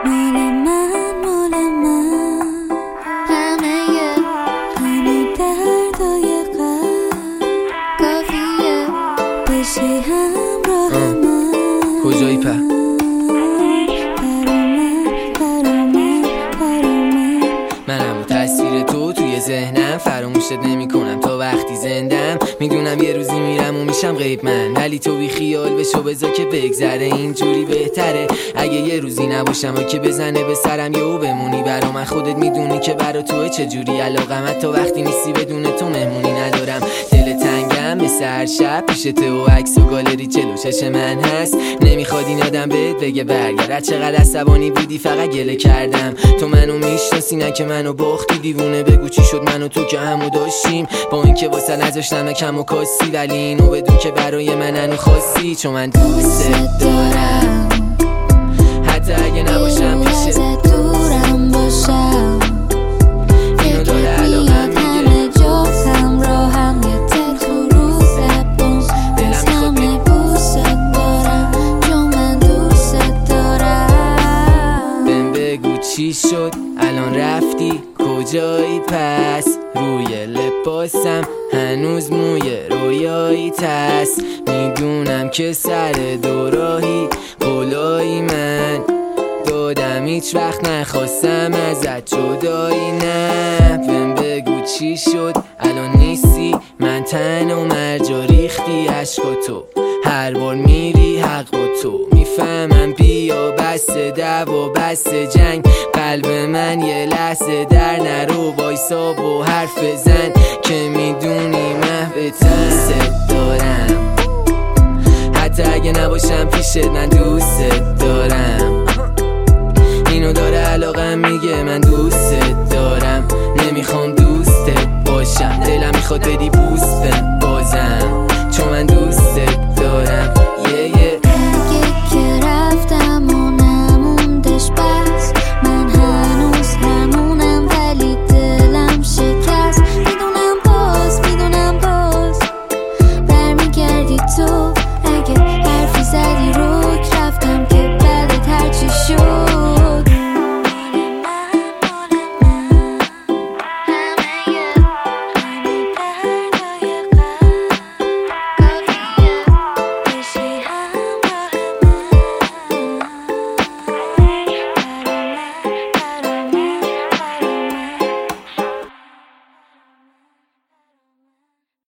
کجایی په؟ منم و تصویر تو توی ذهنم، فراموشت نمی کنم تا وقتی زندم. میدونم یه روزی میرم و میشم غیب من، ولی تو بی خیال بشو بذار که بگذره، اینجوری بهتره. اگه یه روزی نباشم و که بزنه به سرم یهو بمونی، برا من خودت میدونی که برا توه چجوری علاقمت، تا وقتی نیستی بدون تو مهمونی ندارم. دل تنگم مثل هر شب پیشته و عکس و گالری جلو چش من هست. نمیخواد این آدم بهت بگه برگرد، چقدر عصبانی بودی فقط گله کردم. تو منو میشناسی نه که منو باختی، دیوونه بگو چی شد منو تو که همو داشتیم، با اینکه واسه نذاشتم کم و کاسی، ولی اینو بدون که برای من هنو خاصی. چون من دوست دارم حتی اگه نباشم پیشت، دورم باشم. اینو داره علاقم میگه جفتم راهم یه تک رو ببون، دلم میخواد همه دوست دارم چون من دوست دارم. بهم بگو چی شد الان رفتی کجایی پس، روی لباسم هنوز موی رویایی تست. میدونم که سر دوراهی قولایی من دادم، هیچ وقت نخواستم ازت جدایی. نه بهم بگو چی شد الان نیستی، من تن و مرجا ریختی عشق تو، هر بار میری حق با تو. میفهمم بیا بس دعوا بس جنگ، قلب من یه لحظه در نرو، وایسا و حرف بزن که میدونی محوتم. دوست دارم حتی اگه نباشم پیشت، من دوست دارم. اینو داره علاقم میگه من